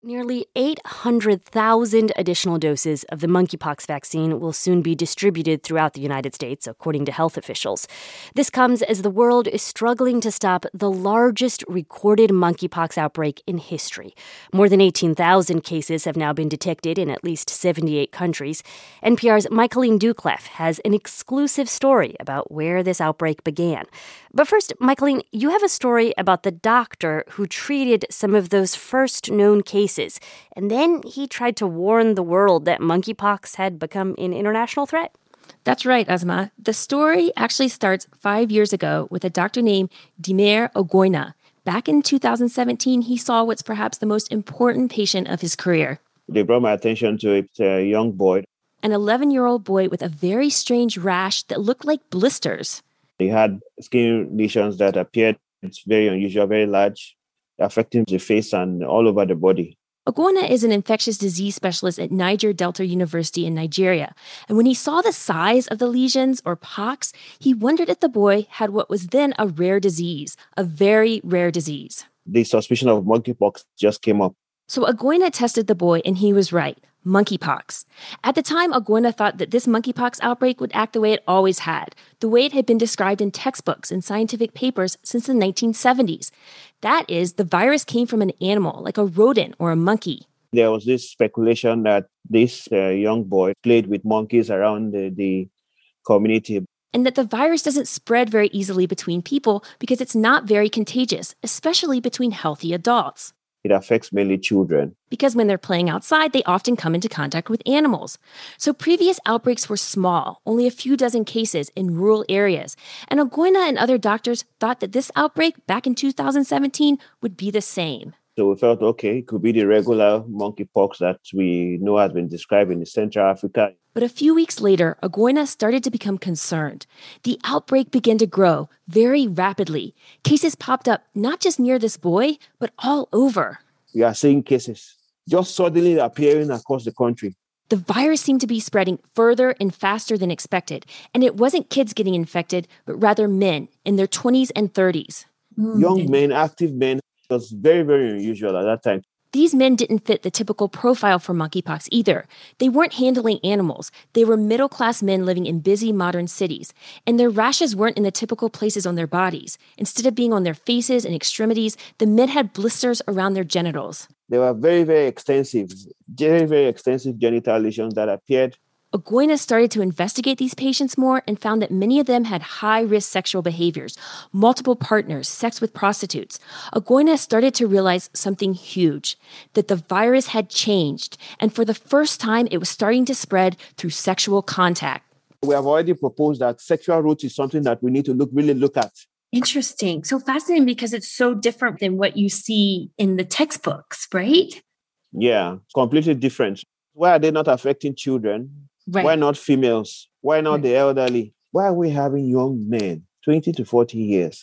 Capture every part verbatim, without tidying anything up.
Nearly eight hundred thousand additional doses of the monkeypox vaccine will soon be distributed throughout the United States, according to health officials. This comes as the world is struggling to stop the largest recorded monkeypox outbreak in history. More than eighteen thousand cases have now been detected in at least seventy-eight countries. N P R's Michaeline Doucleff has an exclusive story about where this outbreak began. But first, Michaeline, you have a story about the doctor who treated some of those first known cases, and then he tried to warn the world that monkeypox had become an international threat. That's right, Asma. The story actually starts five years ago with a doctor named Dimer Ogoina. Back in two thousand seventeen, he saw what's perhaps the most important patient of his career. They brought my attention to it, a young boy. An eleven-year-old boy with a very strange rash that looked like blisters. He had skin lesions that appeared it's very unusual, very large, affecting the face and all over the body. Ogoina is an infectious disease specialist at Niger Delta University in Nigeria. And when he saw the size of the lesions, or pox, he wondered if the boy had what was then a rare disease, a very rare disease. The suspicion of monkeypox just came up. So Ogoina tested the boy, and he was right. Monkeypox. At the time, Ogoina thought that this monkeypox outbreak would act the way it always had, the way it had been described in textbooks and scientific papers since the nineteen seventies. That is, the virus came from an animal, like a rodent or a monkey. There was this speculation that this uh, young boy played with monkeys around the, the community. And that the virus doesn't spread very easily between people because it's not very contagious, especially between healthy adults. It affects mainly children. Because when they're playing outside, they often come into contact with animals. So previous outbreaks were small, only a few dozen cases in rural areas. And Ogoina and other doctors thought that this outbreak back in two thousand seventeen would be the same. So we felt, okay, it could be the regular monkeypox that we know has been described in Central Africa. But a few weeks later, Ogoina started to become concerned. The outbreak began to grow very rapidly. Cases popped up not just near this boy, but all over. We are seeing cases just suddenly appearing across the country. The virus seemed to be spreading further and faster than expected. And it wasn't kids getting infected, but rather men in their twenties and thirties. Mm. Young men, active men. It was very, very unusual at that time. These men didn't fit the typical profile for monkeypox either. They weren't handling animals. They were middle-class men living in busy modern cities. And their rashes weren't in the typical places on their bodies. Instead of being on their faces and extremities, the men had blisters around their genitals. They were very, very extensive, very, very extensive genital lesions that appeared. Ogoina started to investigate these patients more and found that many of them had high-risk sexual behaviors, multiple partners, sex with prostitutes. Ogoina started to realize something huge, that the virus had changed, and for the first time, it was starting to spread through sexual contact. We have already proposed that sexual route is something that we need to look really look at. Interesting. So fascinating because it's so different than what you see in the textbooks, right? Yeah, completely different. Why are they not affecting children? Right. Why not females? Why not right. the elderly? Why are we having young men, twenty to forty years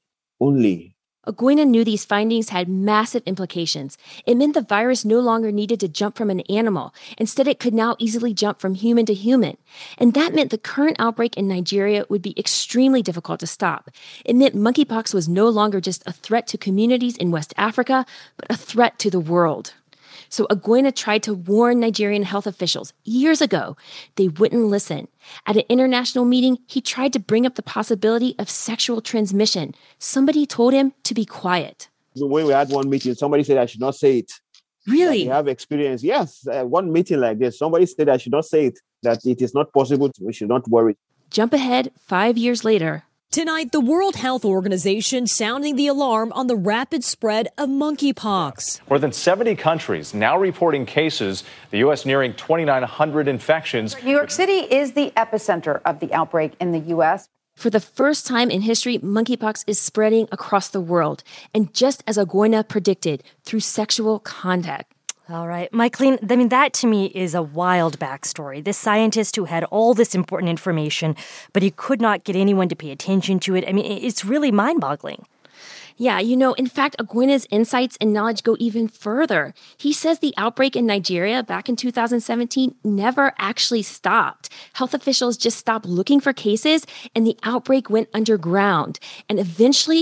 only? Ogoina knew these findings had massive implications. It meant the virus no longer needed to jump from an animal. Instead, it could now easily jump from human to human. And that meant the current outbreak in Nigeria would be extremely difficult to stop. It meant monkeypox was no longer just a threat to communities in West Africa, but a threat to the world. So Ogoina tried to warn Nigerian health officials years ago. They wouldn't listen. At an international meeting, he tried to bring up the possibility of sexual transmission. Somebody told him to be quiet. When we had one meeting, somebody said I should not say it. Really? They have experience. Yes, uh, one meeting like this, somebody said I should not say it, that it is not possible. We should not worry. Jump ahead five years later. Tonight, the World Health Organization sounding the alarm on the rapid spread of monkeypox. More than seventy countries now reporting cases, the U S nearing twenty-nine hundred infections. New York City is the epicenter of the outbreak in the U S. For the first time in history, monkeypox is spreading across the world. And just as Ogoina predicted, through sexual contact. All right, Michaeline, I mean, that to me is a wild backstory. This scientist who had all this important information, but he could not get anyone to pay attention to it. I mean, it's really mind-boggling. Yeah, you know, in fact, Ogoina's insights and knowledge go even further. He says the outbreak in Nigeria back in two thousand seventeen never actually stopped. Health officials just stopped looking for cases, and the outbreak went underground. And eventually,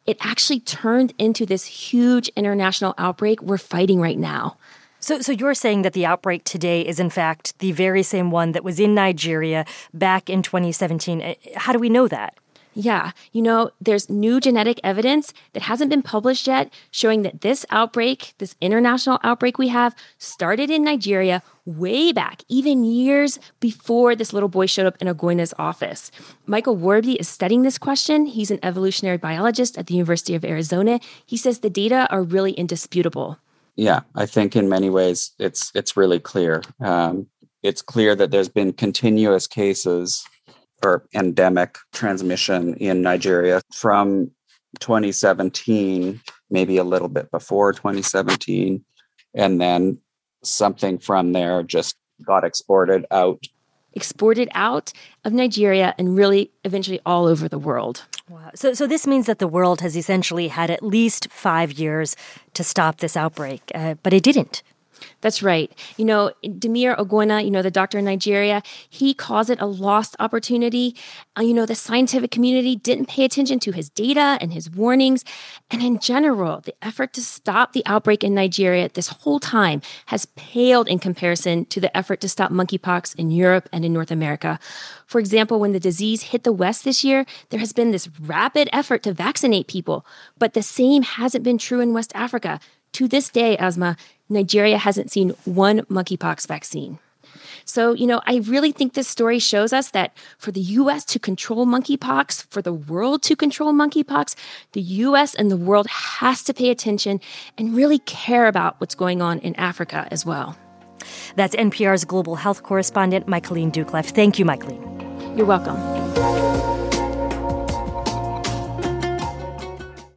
it actually turned into this huge international outbreak we're fighting right now. So, so you're saying that the outbreak today is, in fact, the very same one that was in Nigeria back in twenty seventeen. How do we know that? Yeah, you know, there's new genetic evidence that hasn't been published yet showing that this outbreak, this international outbreak we have, started in Nigeria way back, even years before this little boy showed up in Ogoina's office. Michael Warby is studying this question. He's an evolutionary biologist at the University of Arizona. He says the data are really indisputable. Yeah, I think in many ways it's it's really clear. Um, it's clear that there's been continuous cases or endemic transmission in Nigeria from twenty seventeen, maybe a little bit before twenty seventeen, and then something from there just got exported out. Exported out of Nigeria and really eventually all over the world. Wow. So, so this means that the world has essentially had at least five years to stop this outbreak, uh, but it didn't. That's right. You know, Demir Ogoina, you know, the doctor in Nigeria, he calls it a lost opportunity. Uh, you know, the scientific community didn't pay attention to his data and his warnings. And in general, the effort to stop the outbreak in Nigeria this whole time has paled in comparison to the effort to stop monkeypox in Europe and in North America. For example, when the disease hit the West this year, there has been this rapid effort to vaccinate people. But the same hasn't been true in West Africa. To this day, Asma, Nigeria hasn't seen one monkeypox vaccine. So, you know, I really think this story shows us that for the U S to control monkeypox, for the world to control monkeypox, the U S and the world has to pay attention and really care about what's going on in Africa as well. That's N P R's global health correspondent, Michaeline Doucleff. Thank you, Michaeline. You're welcome.